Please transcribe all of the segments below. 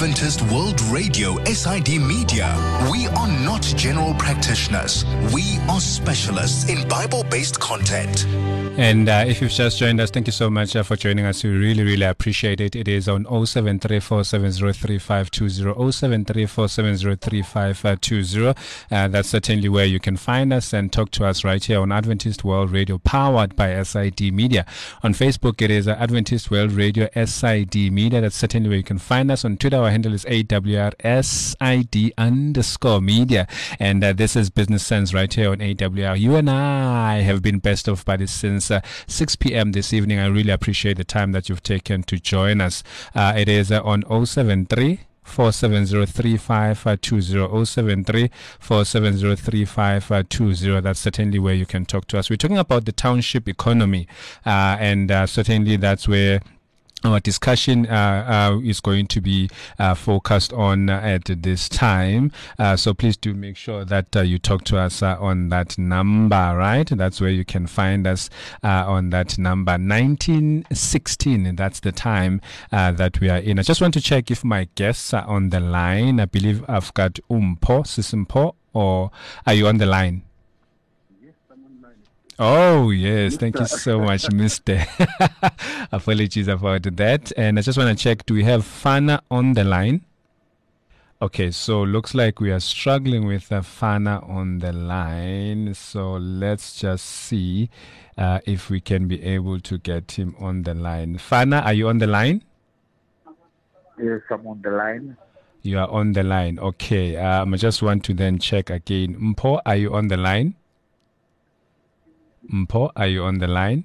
Adventist World Radio, SID Media. We are not general practitioners. We are specialists in Bible-based content. And if you've just joined us, thank you so much for joining us. We really, really appreciate it. It is on 0734703520, 0734703520. That's certainly where you can find us and talk to us right here on Adventist World Radio, powered by SID Media. On Facebook, it is Adventist World Radio, SID Media. That's certainly where you can find us. On Twitter, our handle is AWRSID_media. And this is Business Sense right here on AWR. You and I have been best of buddies since 6 p.m. this evening. I really appreciate the time that you've taken to join us. It is on 073 4703520, 073 4703520. That's certainly where you can talk to us. We're talking about the township economy, and certainly that's where our discussion is going to be focused on at this time. So please do make sure that you talk to us on that number, right? That's where you can find us on that number, 1916. That's the time that we are in. I just want to check if my guests are on the line. I believe I've got Sisimpo, or are you on the line? Oh, yes. Thank you so much, Mr. Apologies about that. And I just want to check, do we have Fana on the line? Okay, so looks like we are struggling with Fana on the line. So let's just see if we can be able to get him on the line. Fana, are you on the line? Yes, I'm on the line. You are on the line. Okay. I just want to then check again. Mpo, are you on the line? Mpo, are you on the line?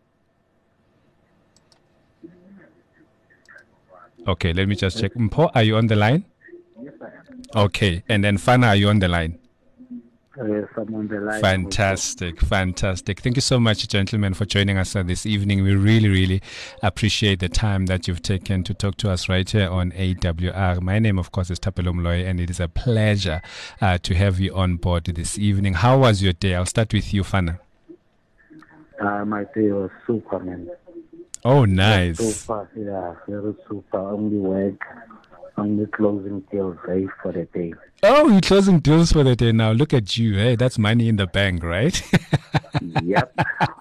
Okay, let me just check. Mpo, are you on the line? Yes, I am. Okay, and then Fana, are you on the line? Yes, I'm on the line. Fantastic. Thank you so much, gentlemen, for joining us this evening. We really, really appreciate the time that you've taken to talk to us right here on AWR. My name, of course, is Thapelo Moloi, and it is a pleasure to have you on board this evening. How was your day? I'll start with you, Fana. My day was super, man. Oh, nice. Super, yeah, very super. Only work, only closing deals, right, for the day. Oh, you're closing deals for the day now. Look at you. Hey, that's money in the bank, right? Yep.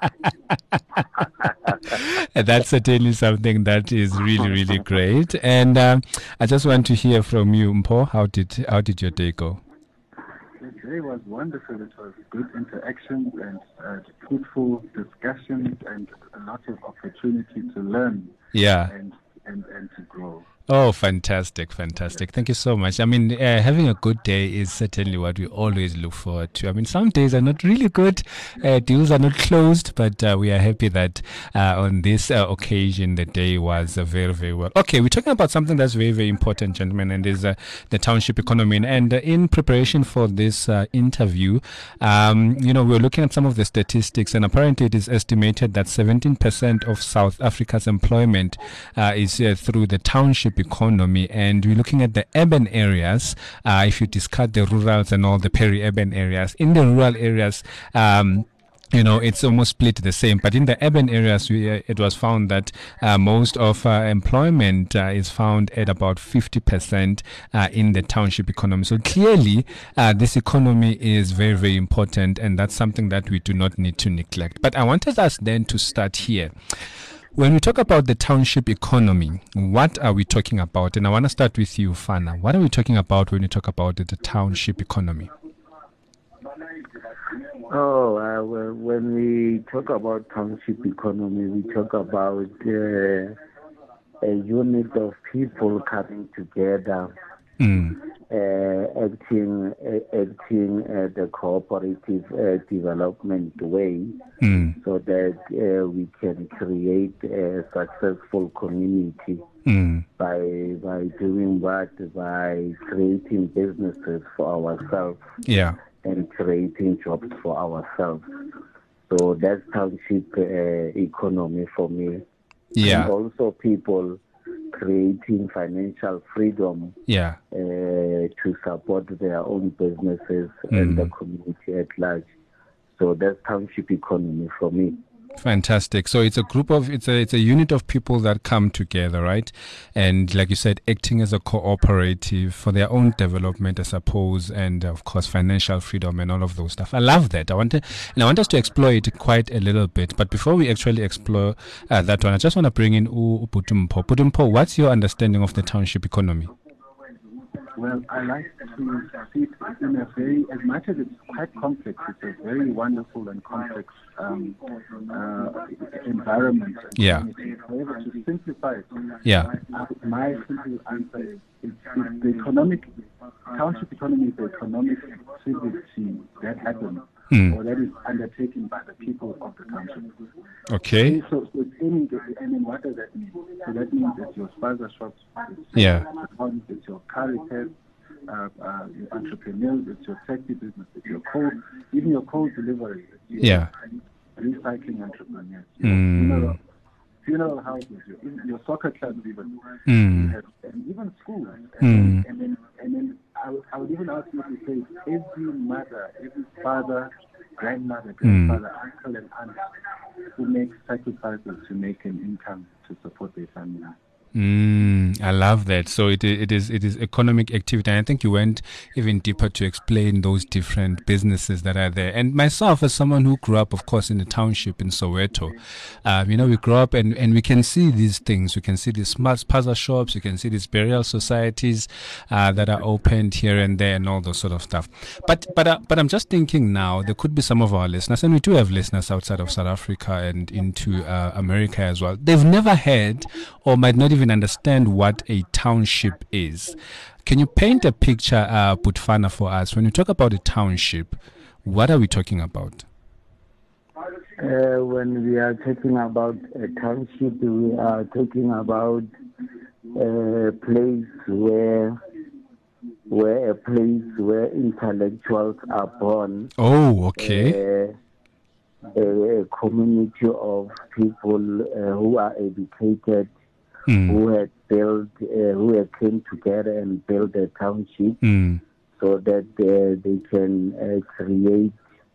That's certainly something that is really, really great. And I just want to hear from you, Mpo. How did your day go? Today was wonderful. It was good interactions and fruitful discussions and a lot of opportunity to learn. Yeah. And to grow. Oh, fantastic. Thank you so much. I mean, having a good day is certainly what we always look forward to. I mean, some days are not really good. Deals are not closed, but we are happy that on this occasion, the day was very, very well. Okay, we're talking about something that's very, very important, gentlemen, and is the township economy. And in preparation for this interview, we're looking at some of the statistics, and apparently it is estimated that 17% of South Africa's employment is through the township economy, and we're looking at the urban areas. If you discard the rurals and all the peri-urban areas, in the rural areas, it's almost split the same. But in the urban areas, it was found that most of employment is found at about 50% in the township economy. So clearly, this economy is very, very important, and that's something that we do not need to neglect. But I wanted us then to start here. When we talk about the township economy, what are we talking about? And I want to start with you, Fana. What are we talking about when we talk about the township economy? When we talk about township economy, we talk about a unit of people coming together, acting the cooperative development way, so that we can create a successful community by doing what? By creating businesses for ourselves. Yeah. And creating jobs for ourselves. So that's township economy for me. Yeah. And also people creating financial freedom to support their own businesses and the community at large. So that's township economy for me. Fantastic. So it's a group of it's a unit of people that come together, right? And like you said, acting as a cooperative for their own development, I suppose, and of course financial freedom and all of those stuff. I love that. I want us to explore it quite a little bit. But before we actually explore that one, I just want to bring in Putumpo. Putumpo, what's your understanding of the township economy? Well, I like to see it in a very, as much as it's quite complex, it's a very wonderful and complex environment. Yeah. However, to simplify it, Yeah. my simple answer is it's the township economy is the economic activity that happens or that is undertaken by the people of the township. Okay. So it's any, and then what does that mean? So that means it's your spaza shops, it's your car repairs, your entrepreneurs, it's your taxi business, it's your even your coal delivery, your recycling entrepreneurs, funeral houses, your soccer clubs, even, and even schools, and then I would even ask you to say every mother, every father, grandmother, uncle, and aunt who makes sacrifices to make an income to support their family. I love that. So it is economic activity. And I think you went even deeper to explain those different businesses that are there. And myself, as someone who grew up, of course, in the township in Soweto, we grew up and we can see these things. We can see these smart spaza shops. You can see these burial societies that are opened here and there and all those sort of stuff. But I'm just thinking now, there could be some of our listeners, and we do have listeners outside of South Africa and into America as well. They've never heard or might not even understand what a township is. Can you paint a picture, Putfana, for us? When you talk about a township, what are we talking about? When we are talking about a township, we are talking about a place where intellectuals are born. Oh, okay. A community of people who are educated, who had came together and built a township so that they can create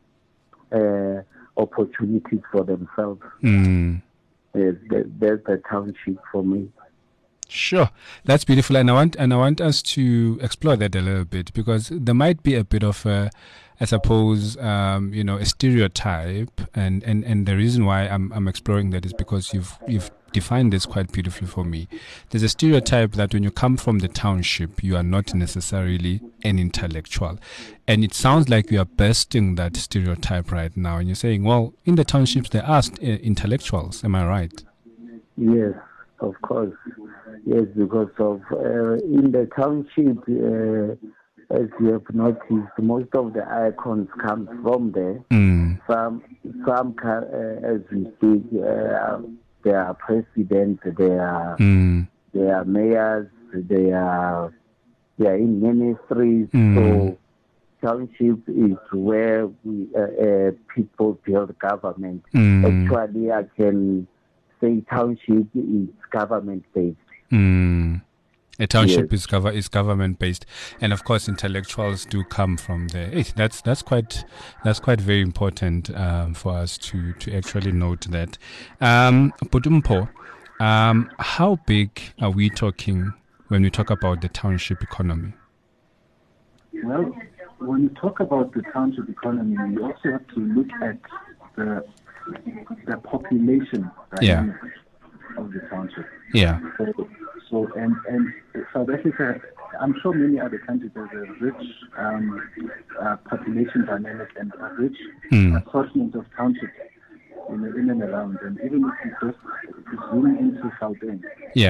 opportunities for themselves. That's the township for me. Sure, that's beautiful, and I want us to explore that a little bit, because there might be a bit of I suppose a stereotype, and the reason why I'm exploring that is because you've defined this quite beautifully for me. There's a stereotype that when you come from the township, you are not necessarily an intellectual, and it sounds like you are bursting that stereotype right now, and you're saying, well, in the townships there are intellectuals. Am I right? Yes, of course. Yes, because of in the township, as you have noticed, most of the icons come from there. Some as we speak, they are presidents, they are mayors, they are in ministries. So township is where people build government. Actually, I can say township is government-based. A township is government-based, and of course, intellectuals do come from there. That's quite very important for us to actually note that. Putumpo, how big are we talking when we talk about the township economy? Well, when you talk about the township economy, you also have to look at the population of the township. Yeah. So and South Africa, I'm sure many other countries, there's a rich population dynamic and a rich assortment of townships in and around. And even if you just zoom into Gauteng,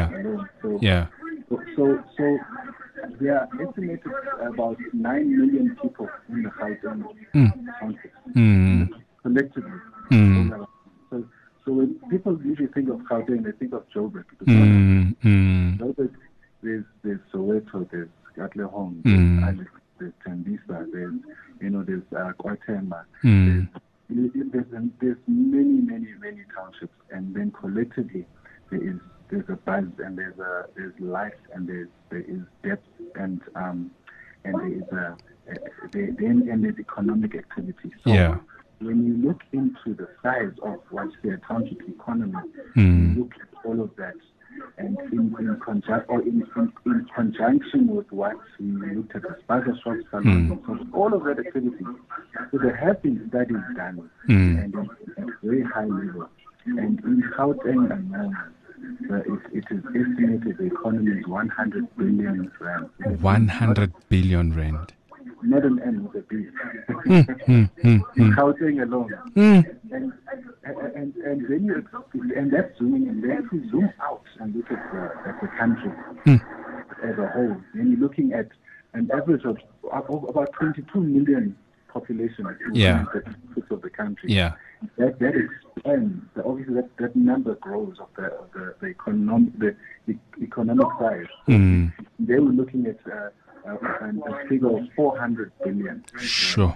so there are estimated about 9 million people in the Gauteng township collectively. So when people usually think of Gauteng, they think of Joburg. Joburg, there's Soweto, there's Katlehong, there's Tembisa, there's KwaThema. There's many townships, and then collectively there's a buzz, and there's life, and there is depth, and there's economic activity. So when you look into the size of what's the township economy, you look at all of that, and in conjunction with what we looked at the spaza shops, all of that activity. So there have been studies done, and at very high level. And in Gauteng alone, it is estimated the economy is 100 billion rand. 100 billion rand. Not an N with a B. In Gauteng alone. And then and that's zooming in. Then if you zoom out and look at the country as a whole, then you're looking at an average of about 22 million population of the country. Yeah. That expands. Obviously, that number grows of the economic size. They were looking at a figure of 400 billion. Sure.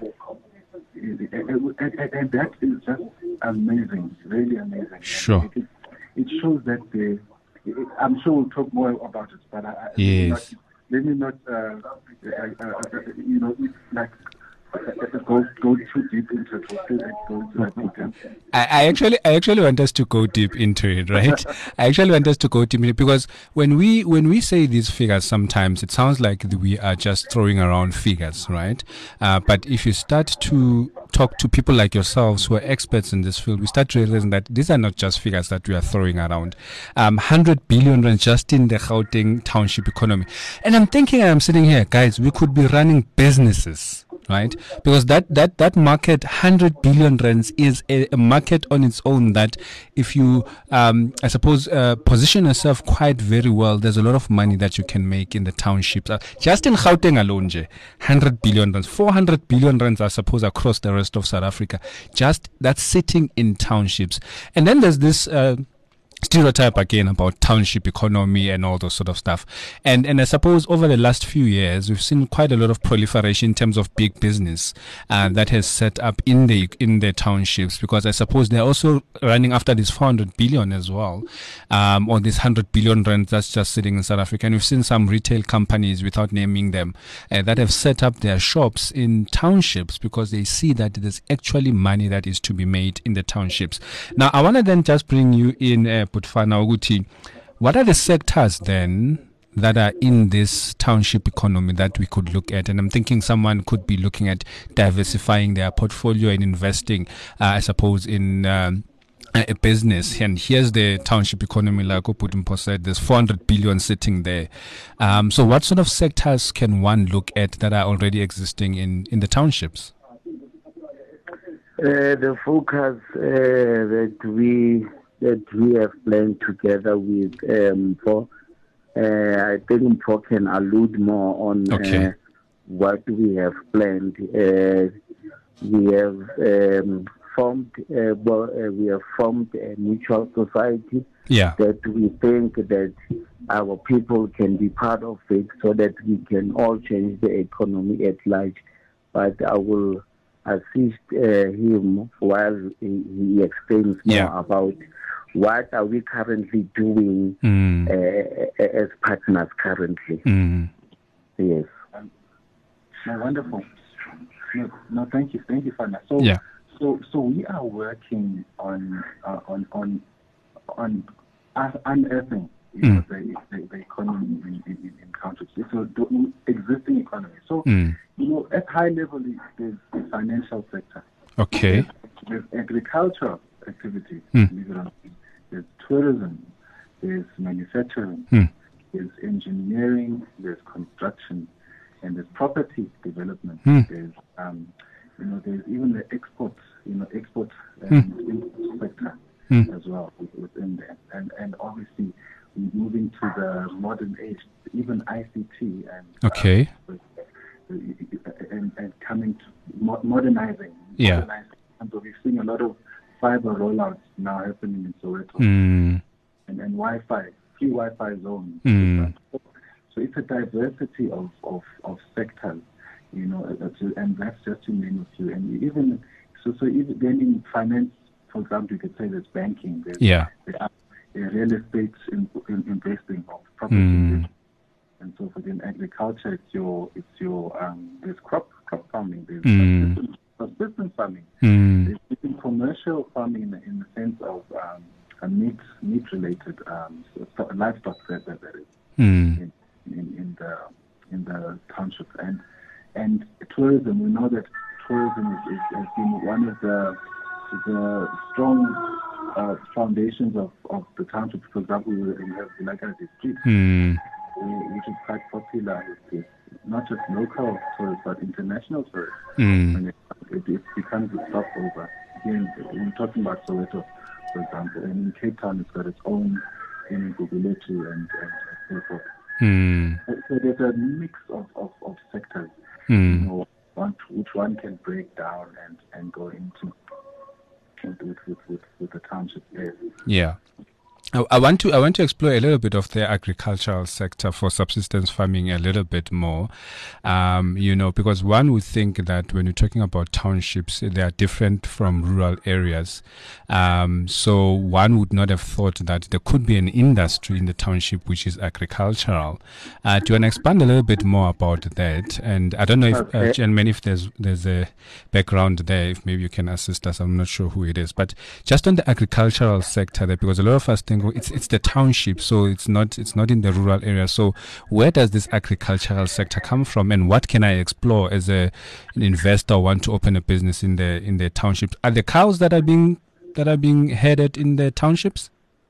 And that is just amazing, really amazing. Sure. It shows that I'm sure we'll talk more about it, but let me not go too deep into it. I actually want us to go deep into it, right? I actually want us to go deep into it because when we say these figures, sometimes it sounds like we are just throwing around figures, right? But if you start to talk to people like yourselves who are experts in this field, we start realizing that these are not just figures that we are throwing around. 100 billion rand just in the Gauteng township economy. And I'm thinking, I'm sitting here, guys, we could be running businesses, right? Because that market, 100 billion rands, is a market on its own that if you, I suppose, position yourself quite very well, there's a lot of money that you can make in the townships. Just in Gauteng alone, 100 billion rands, 400 billion rands, I suppose, across the rest of South Africa. Just that's sitting in townships. And then there's this stereotype again about township economy and all those sort of stuff. And I suppose over the last few years, we've seen quite a lot of proliferation in terms of big business that has set up in the townships, because I suppose they're also running after this 400 billion as well, or this 100 billion rand that's just sitting in South Africa. And we've seen some retail companies, without naming them, that have set up their shops in townships because they see that there's actually money that is to be made in the townships. Now, I want to then just bring you in, Putfana Uguti, what are the sectors then that are in this township economy that we could look at? And I'm thinking someone could be looking at diversifying their portfolio and investing, I suppose, in a business. And here's the township economy, like Oputumpo said, there's 400 billion sitting there. So what sort of sectors can one look at that are already existing in the townships? The focus that we have planned together with I think Mpo can allude more on what we have planned. We have formed a mutual society that we think that our people can be part of it, so that we can all change the economy at large. But I will assist him while he explains more about what are we currently doing as partners currently. Yes. Wonderful. No, thank you, Fana. So we are working on unearthing the economy in countries. So the existing economy. So at high level, there's the financial sector. Okay. There's agricultural activities. There's tourism. There's manufacturing. There's engineering. There's construction, and there's property development. There's there's even the export import sector as well within there, and obviously moving to the modern age, even ICT and coming to modernizing. And so we're seeing a lot of fiber rollouts now happening in Soweto, and Wi-Fi, free Wi-Fi zones. So it's a diversity of sectors, and that's just to name a few. And even then in finance, for example, you could say there's banking, there's real estate investing of property, and so for in agriculture, it's your there's crop farming, there's subsistence farming, there's in commercial farming in the sense of meat-related livestock that is in the township, and tourism. We know that tourism has been one of the strong foundations of the township. For example, we have the Lagadi Street, which is quite popular with not just local tourists but international tourists. And it becomes a stopover. Here, we're talking about Soweto, for example, and in Cape Town it's got its own in Guguletu and so forth. So there's a mix of sectors, which one can break down and go into with the township there. Yeah. I want to explore a little bit of the agricultural sector for subsistence farming a little bit more, because one would think that when you're talking about townships, they are different from rural areas. So one would not have thought that there could be an industry in the township which is agricultural. Do you want to expand a little bit more about that? And I don't know if, gentlemen, if there's a background there, if maybe you can assist us. I'm not sure who it is, but just on the agricultural sector there, because a lot of us think it's the township, so it's not in the rural area. So where does this agricultural sector come from, and what can I explore as an investor want to open a business in the townships? Are the cows that are being headed in the townships?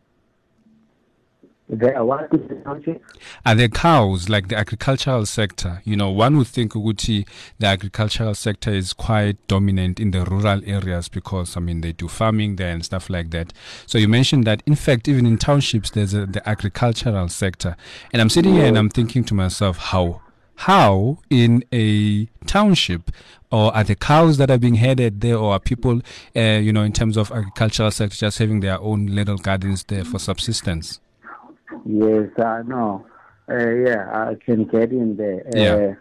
What is the township? Are there cows, like the agricultural sector? One would think Uguti, the agricultural sector is quite dominant in the rural areas because, they do farming there and stuff like that. So you mentioned that, in fact, even in townships, there's the agricultural sector. And I'm sitting here and I'm thinking to myself, how in a township, or are the cows that are being headed there, or are people, in terms of agricultural sector, just having their own little gardens there for subsistence? Yes, I know. I can get in there.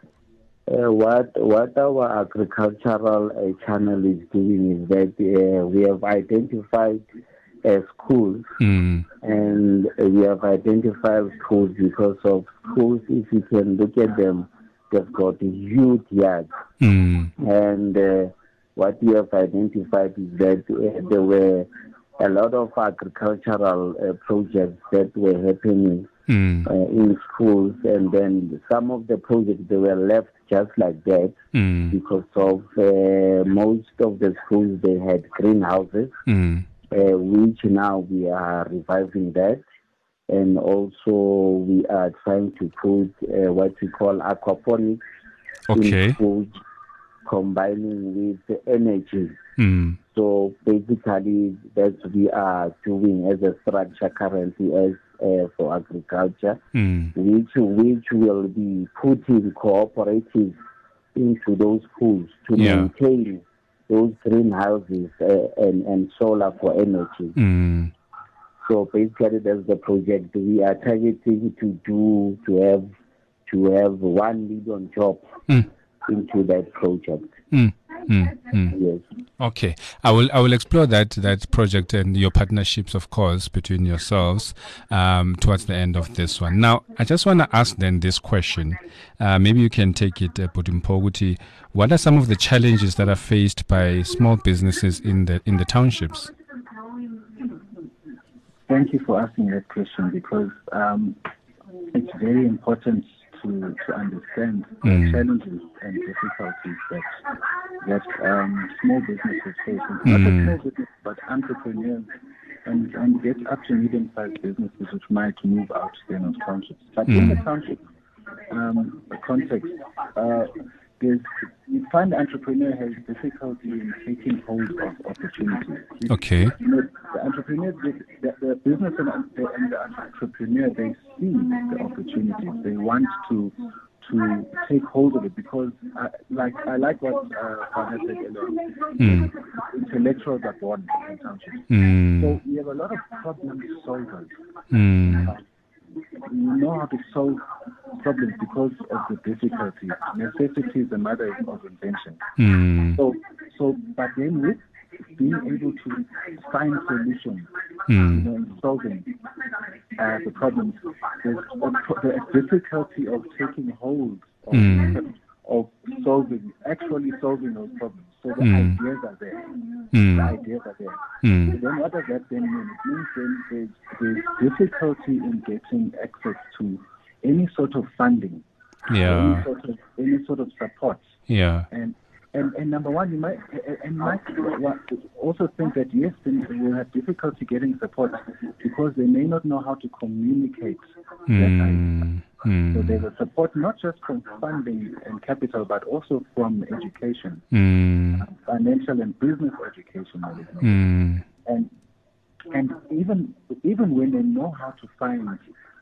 What our agricultural channel is doing is that we have identified schools, and we have identified schools because of schools. If you can look at them, they've got huge yards, and what we have identified is that there were a lot of agricultural projects that were happening in schools, and then some of the projects, they were left just like that because of most of the schools, they had greenhouses, which now we are reviving that, and also we are trying to put what we call aquaponics in schools, combining with energy. So basically, that's what we are doing as a structure currently as for agriculture, which will be putting cooperatives into those schools to maintain those greenhouses and solar for energy. So basically, that's the project we are targeting to have 1 million jobs into that project. Yes. Okay, I will explore that project and your partnerships, of course, between yourselves towards the end of this one. Now, I just want to ask then this question. Maybe you can take it, Budimpoguti. What are some of the challenges that are faced by small businesses in the townships? Thank you for asking that question, because it's very important to understand the challenges and difficulties that small businesses face. Not just small businesses, but entrepreneurs and get up to medium-sized businesses which might move out to those townships. But in the township context, you find the entrepreneur has difficulty in taking hold of opportunities. Okay. The entrepreneurs, the business and the entrepreneur, they see the opportunities. They want to take hold of it because, I like what Fana said earlier. Intellectuals are born in townships. So we have a lot of problem solvers. We know how to solve problems because of the difficulty. Necessity is the mother of invention. So, but then with being able to find solutions, in solving the problems, there's the difficulty of taking hold actually solving those problems. So the ideas are there. The ideas are there. So then what does that then mean? It means then there's difficulty in getting access to any sort of funding, any sort of support. Yeah. And number one, you might also think that yes, then we will have difficulty getting support because they may not know how to communicate that idea. So there's a support not just from funding and capital, but also from education, financial and business education. And even when they know how to find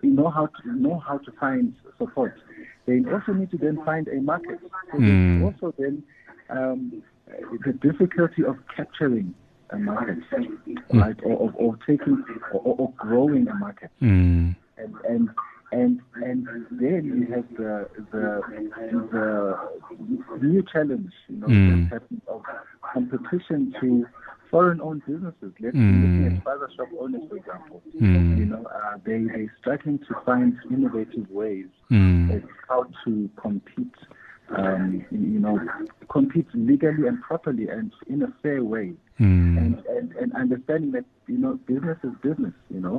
support, they also need to then find a market. So there's also then the difficulty of capturing a market, right, or taking or growing a market, and then you have the new challenge, that's happening of competition to foreign-owned businesses. Let's be looking at Spaza shop owners, for example. They're struggling to find innovative ways of how to compete. Compete legally and properly and in a fair way, and understanding that business is business,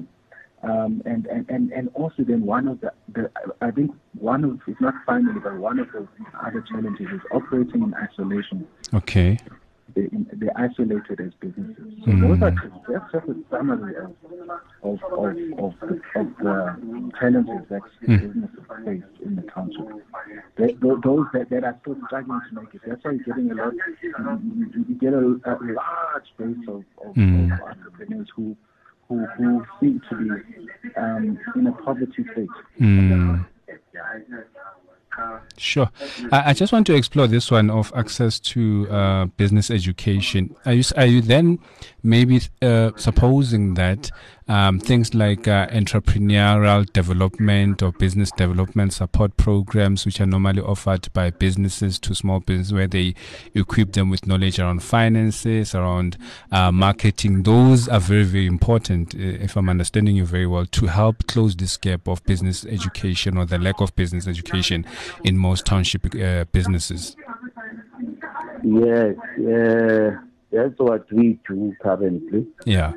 and also then one of the I think one of, if not finally, but one of the other challenges is operating in isolation. Okay. They're isolated as businesses. So those are just a summary of the challenges that businesses face in the township. Those that are still struggling to make it. That's why you're getting you get a large base of entrepreneurs who seem to be in a poverty state. Sure. I just want to explore this one of access to business education. Are you then maybe supposing that things like entrepreneurial development or business development support programs, which are normally offered by businesses to small business, where they equip them with knowledge around finances, around marketing, those are very, very important, if I'm understanding you very well, to help close this gap of business education or the lack of business education in most township businesses? Yes, that's what we do currently. Yeah.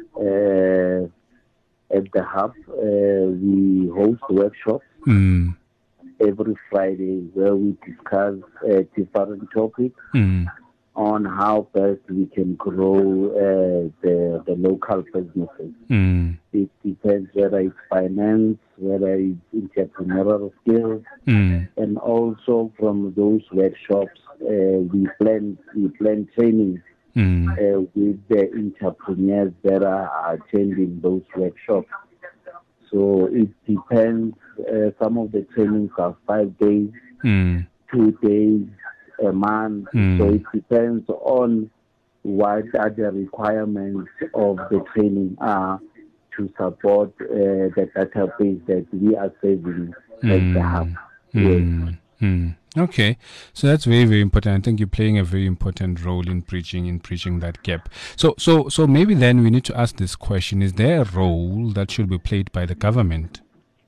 At the hub, we host workshops every Friday where we discuss different topics on how best we can grow the local businesses. It depends whether it's finance, whether it's entrepreneurial skills, and also from those workshops we plan trainings with the entrepreneurs that are attending those workshops. So it depends. Some of the trainings are 5 days, 2 days, a month. So it depends on what are the requirements of the training are to support the database that we are saving at the hub. Yes. Okay, so that's very, very important. I think you're playing a very important role in bridging that gap. So maybe then we need to ask this question: is there a role that should be played by the government?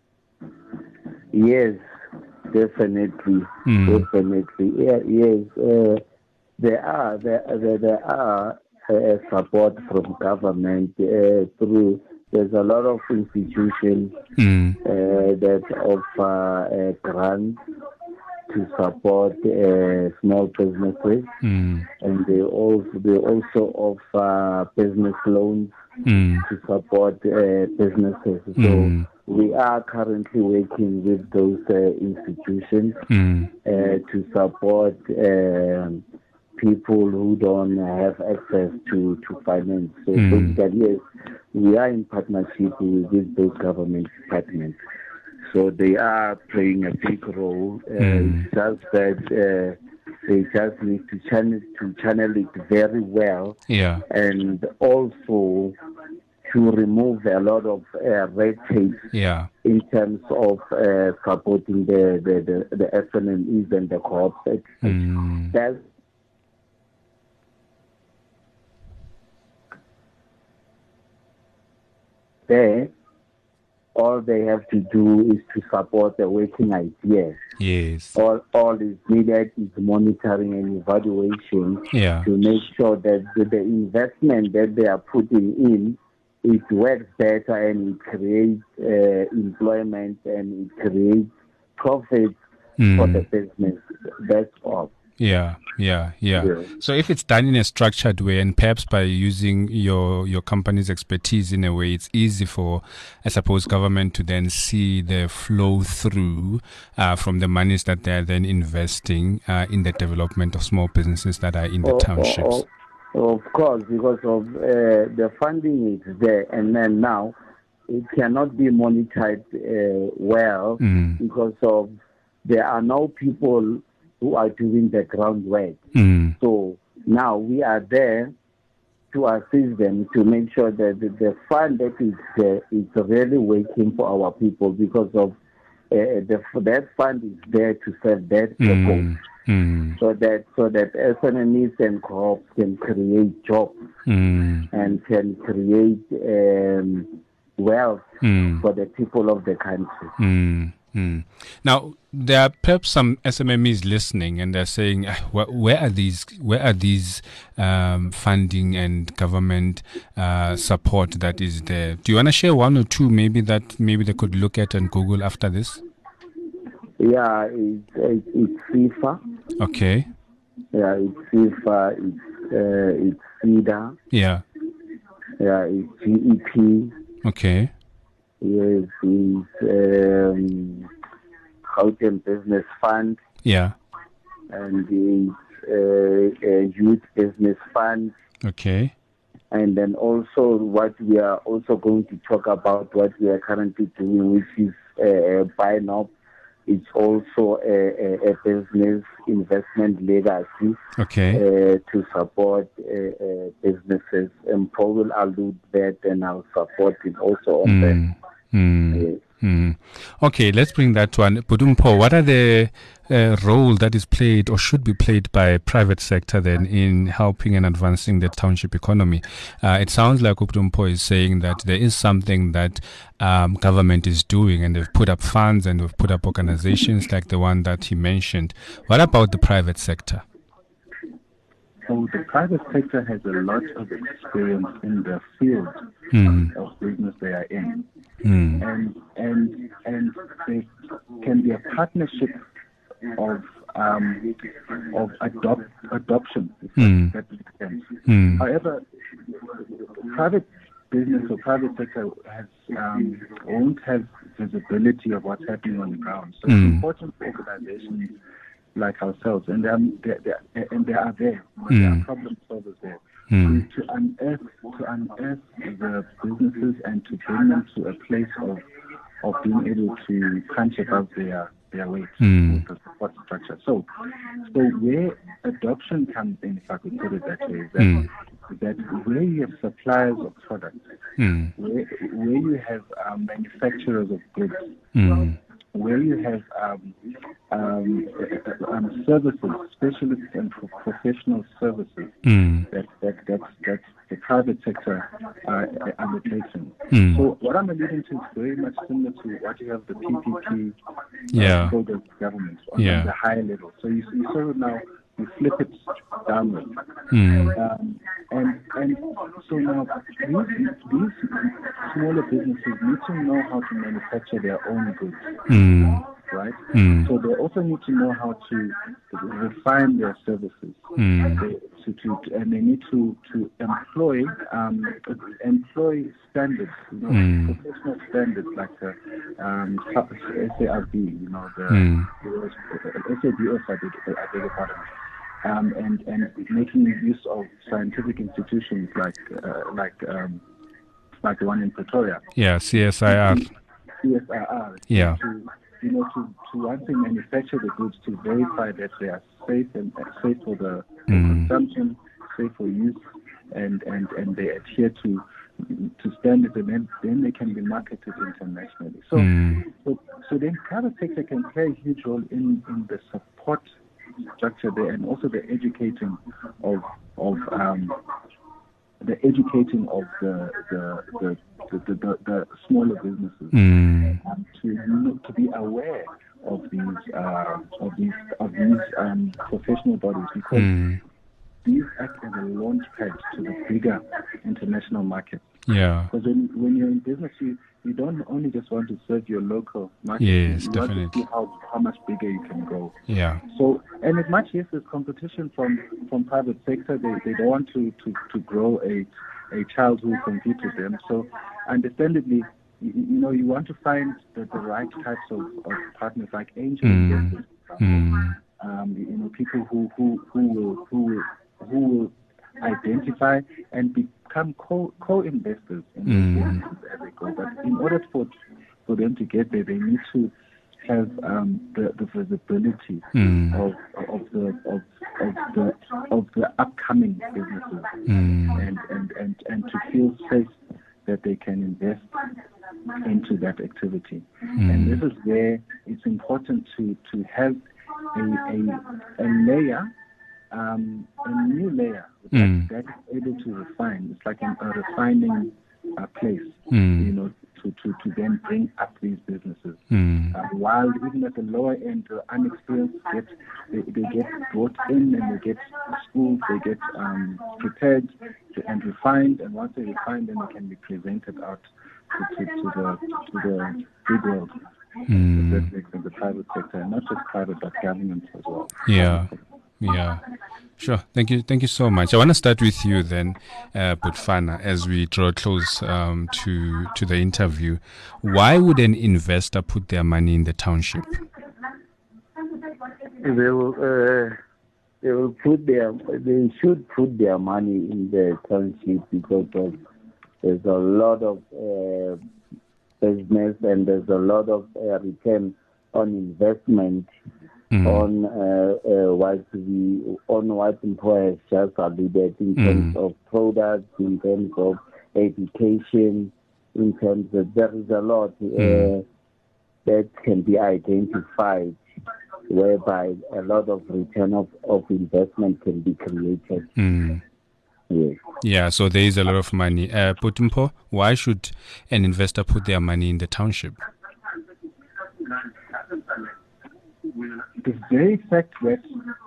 Yes, definitely, definitely. Yes, there are support from government through. There's a lot of institutions that offer grants to support small businesses, and they also offer business loans to support businesses. So we are currently working with those institutions to support people who don't have access to finance. So basically, yes, we are in partnership with those government departments. So they are playing a big role. It's just that they just need to channel it very well. Yeah. And also to remove a lot of red tape. Yeah. In terms of supporting the SMEs and the co-ops. That's there all they have to do is to support the working ideas. Yes. All is needed is monitoring and evaluation to make sure that the investment that they are putting in, it works better and it creates employment and it creates profits for the business. That's all. Yeah. So if it's done in a structured way and perhaps by using your company's expertise in a way, it's easy for, I suppose, government to then see the flow through from the monies that they're then investing in the development of small businesses that are in the townships. Of course, because of the funding is there, and then now it cannot be monitored well because of there are no people who are doing the groundwork. So now we are there to assist them to make sure that the fund that is there is really working for our people, because of that fund is there to serve that purpose. So that SMEs and co-ops can create jobs and can create wealth for the people of the country. Now, there are perhaps some SMMEs listening, and they're saying, "Where are these funding and government support that is there?" Do you want to share one or two, maybe they could look at and Google after this? Yeah, it's FIFA. Okay. Yeah, it's FIFA. It's FIDA. Yeah. Yeah, it's GEP. Okay. Yes, it's Gauteng Business Fund. Yeah. And it's Youth Business Fund. Okay. And then also what we are also going to talk about, what we are currently doing, which is BINOP. It's also a business investment legacy. Okay. To support businesses. And Paul will allude that, and I'll support it also on that. Okay, let's bring that one. Budumpo, what are the role that is played or should be played by private sector then in helping and advancing the township economy? It sounds like Budumpo is saying that there is something that government is doing, and they've put up funds and they've put up organizations like the one that he mentioned. What about the private sector? So the private sector has a lot of experience in the field of business they are in. And there can be a partnership of adoption, if that makes sense. However, private business or private sector won't have visibility of what's happening on the ground. So it's important for organizations like ourselves, and they are there. There are problem solvers there. To unearth the businesses and to bring them to a place of being able to punch above their weight with the support structure. So where adoption comes in, if I could put it that way, is that where you have suppliers of products, where you have manufacturers of goods, where you have services, specialist and professional services, that's the private sector undertaking. So what I'm alluding to is very much similar to what you have the PPP program government on the higher level. So you sort of now you flip it downwards. And so now these smaller businesses need to know how to manufacture their own goods, right? So they also need to know how to refine their services, and they need to employ standards, professional standards like the SARB, the SABS, I beg your pardon. And making use of scientific institutions like the one in Pretoria. Yeah, CSIR. Yeah. To once they manufacture the goods, to verify that they are safe and safe for the consumption, safe for use, and they adhere to standards, and then they can be marketed internationally. So then private sector can play a huge role in the support structure there, and also the educating of educating of the smaller businesses to be aware of these professional bodies, because these act as a launch pad to the bigger international market. Yeah. Because when you're in business, you don't only just want to serve your local market. Yes, you definitely. want to see how much bigger you can go. Yeah. So, and as much as there's competition from private sector, they don't want to grow a child who will compete with them. So, understandably, you want to find the right types of partners, like angel investors. People who will identify and become co-investors in those businesses as they go. But in order for them to get there, they need to have the visibility of the upcoming businesses and to feel safe that they can invest into that activity. And this is where it's important to have a layer, a new layer that is able to refine. It's like a refining place, to then bring up these businesses. While even at the lower end, the unexperienced they get brought in and they get schooled, they get prepared and refined, and once they're refined, then they can be presented out to the big world. The private sector, and not just private but government as well. Yeah. Sure. Thank you so much. I want to start with you then, Butfana, as we draw close to the interview. Why would an investor put their money in the township? They should put their money in the township because there's a lot of business and there's a lot of return on investment on what Mpho has just alluded in terms of products, in terms of education, in terms of there is a lot that can be identified whereby a lot of return of investment can be created. Yes. Yeah, so there is a lot of money. Mpho, why should an investor put their money in the township? The very fact that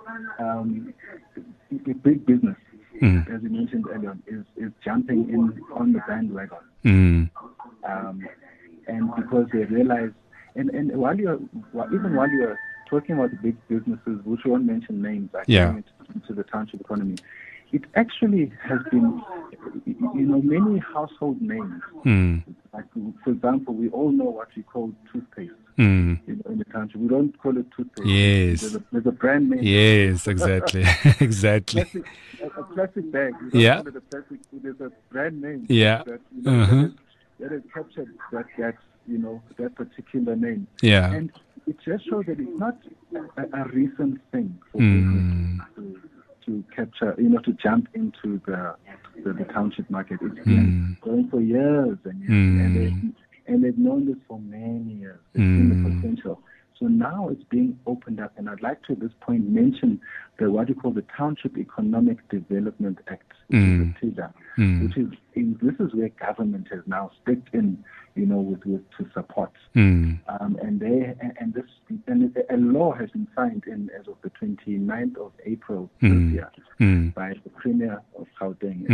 the big business, as you mentioned earlier, is jumping in on the bandwagon, and because they realize, and while you're talking about the big businesses, which won't mention names, into the township economy, it actually has been, many household names. Like, for example, we all know what we call toothpaste. In the country, we don't call it toothpaste. Yes. There's a brand name. Yes, exactly. Exactly. A plastic bag. We don't call it a plastic. There's a brand name. Yeah. That has captured that particular name. Yeah. And it just shows that it's not a recent thing for business to capture, to jump into the township market. It's been going for years and years, and they've known this for many years. They've seen the potential. So now it's being opened up, and I'd like to at this point mention what you call the Township Economic Development Act, which is the TIDA, this is where government has now stepped in, to support. And a law has been signed in as of the 29th of April this year by the Premier of Gauteng,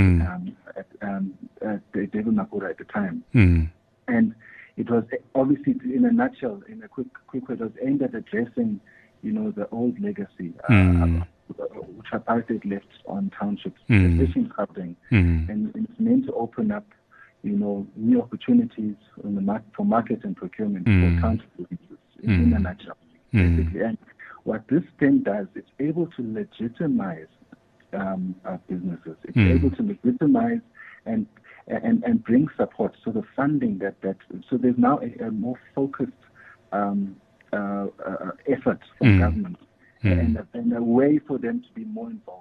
David Makhura at the time. And it was obviously, in a nutshell, in a quick way, it was aimed at addressing, the old legacy, which apartheid left on townships, especially in Gauteng. And it's meant to open up, new opportunities for market and procurement for township businesses, in a nutshell, basically. And what this then does, it's able to legitimize businesses. It's able to legitimize and bring support. So the funding so there's now a more focused effort from government and a way for them to be more involved.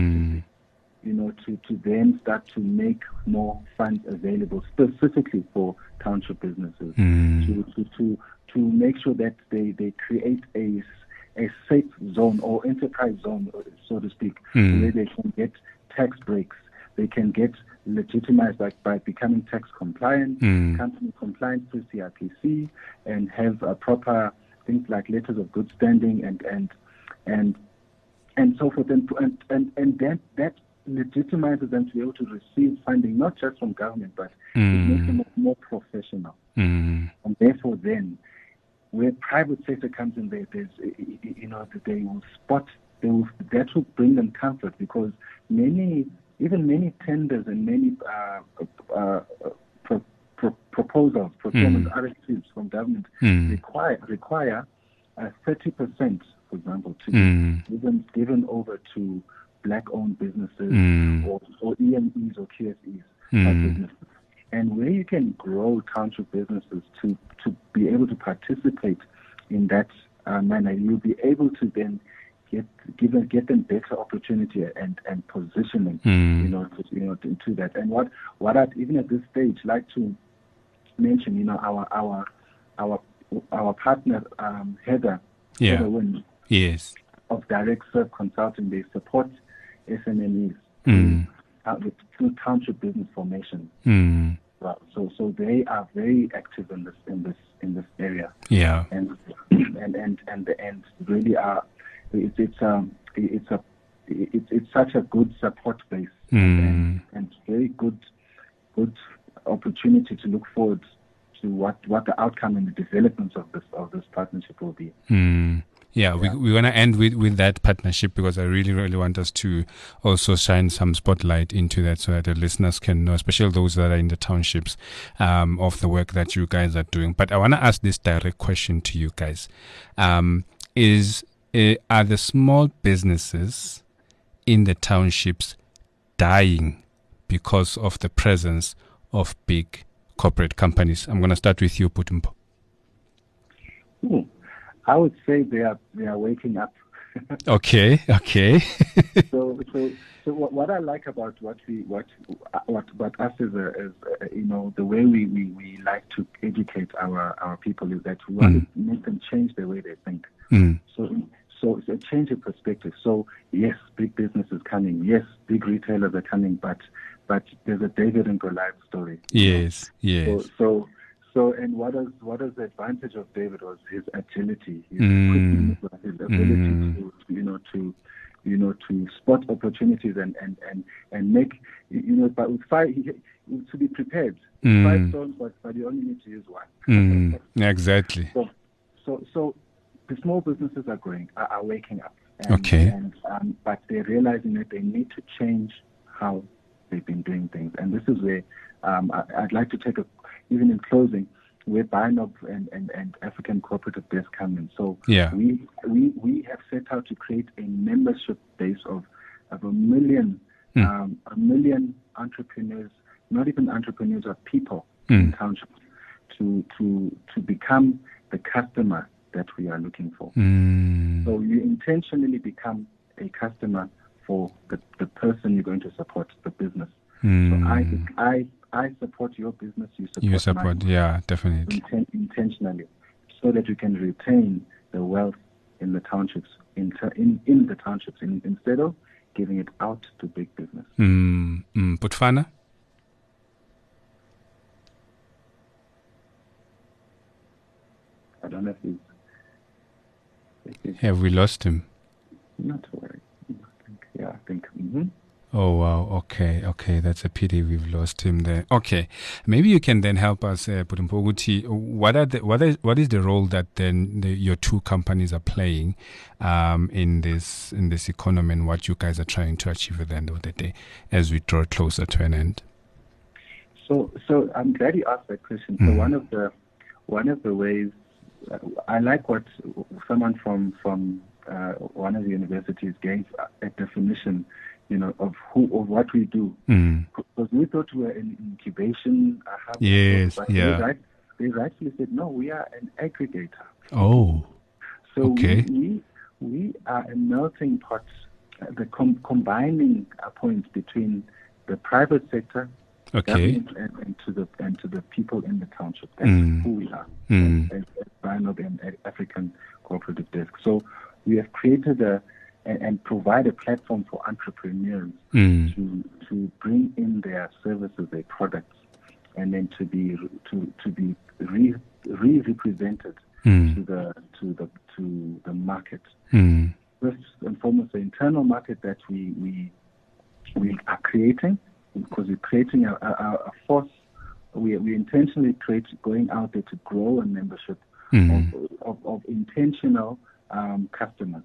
To then start to make more funds available specifically for township businesses, to make sure that they create a safe zone or enterprise zone, so to speak, where they can get tax breaks they can get legitimized by becoming tax compliant, company compliant through CIPC, and have proper things like letters of good standing and so forth, and that legitimizes them to be able to receive funding not just from government, but it makes them more professional. And therefore, then, where private sector comes in, there's that they will spot. That will bring them comfort, because many tenders and many proposals, procurement RFPs from government require 30%, for example, to be given over to black-owned businesses or EMEs or QSEs type businesses. And where you can grow township businesses to be able to participate in that manner, you'll be able to then get them better opportunity and positioning, into that. And what I'd even at this stage like to mention, our partner Heather Wynn, yes, of Direct Serve Consulting, they support SMMEs through township business formation. So they are very active in this area. Yeah, and really are. It's such a good support base and very good opportunity to look forward to what the outcome and the developments of this partnership will be. Yeah, we want to end with that partnership, because I really, really want us to also shine some spotlight into that, so that the listeners can know, especially those that are in the townships, of the work that you guys are doing. But I want to ask this direct question to you guys. Are the small businesses in the townships dying because of the presence of big corporate companies? I'm going to start with you, Putumpo. I would say they are waking up. Okay. So what I like about what us as the way we like to educate our people is that we want to make them change the way they think. So it's a change of perspective. So yes, big business is coming. Yes, big retailers are coming. But there's a David and Goliath story. Yes. So and what is the advantage of David was his agility, his quickness, his ability to spot opportunities and make but with fire to be prepared. 5 stones, but you only need to use one. Exactly. So the small businesses are waking up. But they're realizing that they need to change how they've been doing things, and this is where I'd like to take even in closing, where BINOB and African Cooperative Desk come in. So we have set out to create a membership base of 1 million entrepreneurs, not even entrepreneurs, or people in townships to become the customer that we are looking for. So you intentionally become a customer for the person you're going to support, the business. So I support your business, you support mine. Yeah, definitely. Intentionally, so that you can retain the wealth in the townships, in the townships, instead of giving it out to big business. Putfana? I don't know if he's... Have we lost him? Not to worry. I think. Oh, wow. Okay. That's a pity we've lost him there. Okay. Maybe you can then help us, Putumpo. What is the role that then your two companies are playing in this economy, and what you guys are trying to achieve at the end of the day as we draw closer to an end? So I'm glad you asked that question. So one of the ways, I like what someone from one of the universities gave a definition, of what we do. Because we thought we were an incubation hub. Yes, but they rightfully said, no, we are an aggregator. Oh, so okay. We are a melting pot, the combining point between the private sector, government, and to the people in the township. That's who we are as BINOB and African Cooperative Desk. So we have created a and provide a platform for entrepreneurs to bring in their services, their products, and then to be represented to the market. First and foremost, the internal market that we are creating, because we're creating a force. We intentionally going out there to grow a membership of intentional customers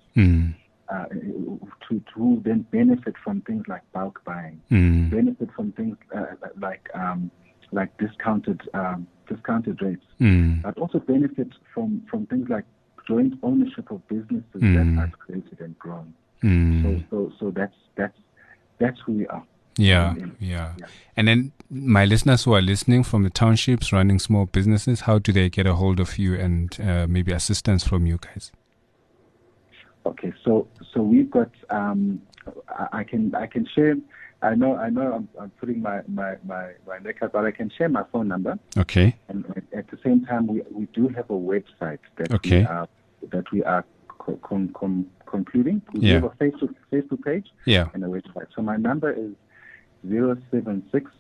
to then benefit from things like bulk buying, benefit from things like discounted rates, but also benefit from things like joint ownership of businesses that are created and grown. So that's who we are. Yeah. And then my listeners who are listening from the townships running small businesses, how do they get a hold of you and maybe assistance from you guys? Okay, so we've got I can share. I know I'm putting my neck out, but I can share my phone number. Okay. And at the same time, we do have a website that we are concluding. We have a Facebook page and a website. So my number is 076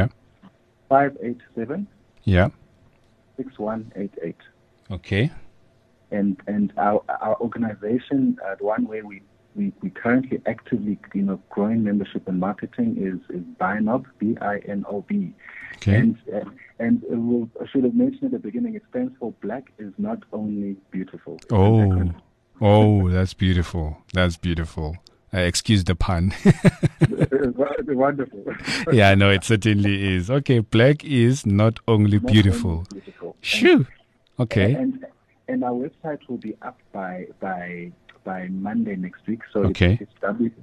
587 6188. Okay. And our organization, the one where we currently actively growing membership and marketing is BINOB, BINOB. Okay. And I should have mentioned at the beginning, it stands for Black is Not Only Beautiful. That's beautiful. That's beautiful. Excuse the pun. Wonderful. Yeah, no, it certainly is. Okay, Black is not only beautiful. Shoo. Okay. And our website will be up by Monday next week. So it's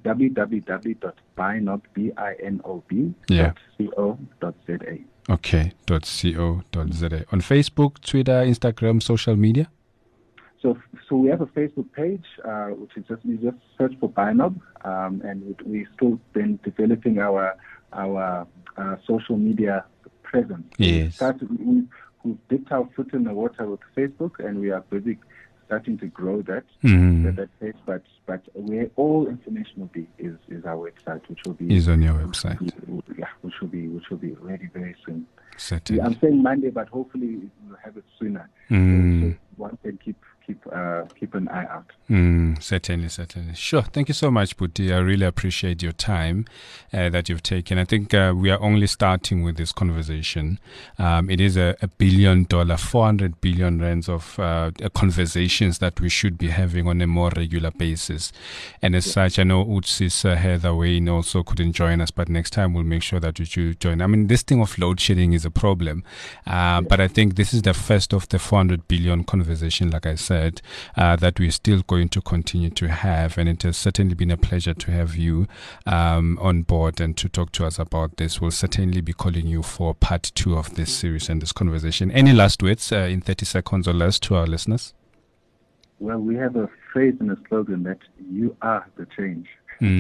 www.binob.co.za. Okay, .co.za. On Facebook, Twitter, Instagram, social media? So we have a Facebook page, which is you just search for BINOB, and we still been developing our social media presence. Yes. We've dipped our foot in the water with Facebook, and we are busy starting to grow that page. But where all information will be is our website, which will be on your website. Which will be ready very soon. Certainly. I'm saying Monday, but hopefully we'll have it sooner. So one can keep an eye out. Certainly. Sure. Thank you so much, Buti. I really appreciate your time that you've taken. I think we are only starting with this conversation. It is a $1 billion, 400 billion rands of conversations that we should be having on a more regular basis. And as such, I know Utsis Heather Wayne also couldn't join us, but next time we'll make sure that you join. I mean, this thing of load shedding is a problem, but I think this is the first of the 400 billion conversation, like I said, that we're still going to continue to have, and it has certainly been a pleasure to have you on board and to talk to us about this. We'll certainly be calling you for part 2 of this series and this conversation. Any last words in 30 seconds or less to our listeners? Well, we have a phrase and a slogan that you are the change.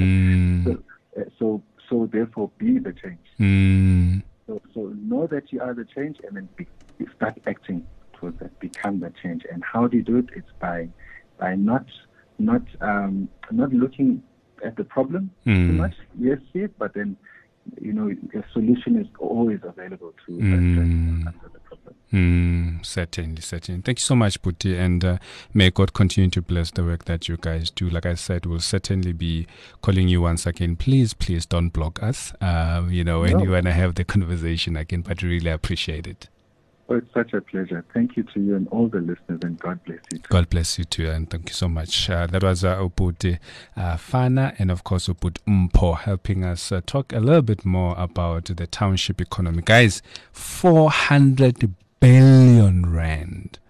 So therefore be the change. So know that you are the change, and then start acting towards that, become the change. And how do you do it? It's by not looking at the problem too much. Yes, see it, but then a solution is always available to address the problem. Certainly. Thank you so much, Buti, and may God continue to bless the work that you guys do. Like I said, we'll certainly be calling you once again. Please don't block us. When you want to have the conversation again, but really appreciate it. Oh, it's such a pleasure. Thank you to you and all the listeners, and God bless you too. God bless you too, and thank you so much. That was Ubuti Fana, and of course Ubuti Mpo, helping us talk a little bit more about the township economy. Guys, 400 billion rand.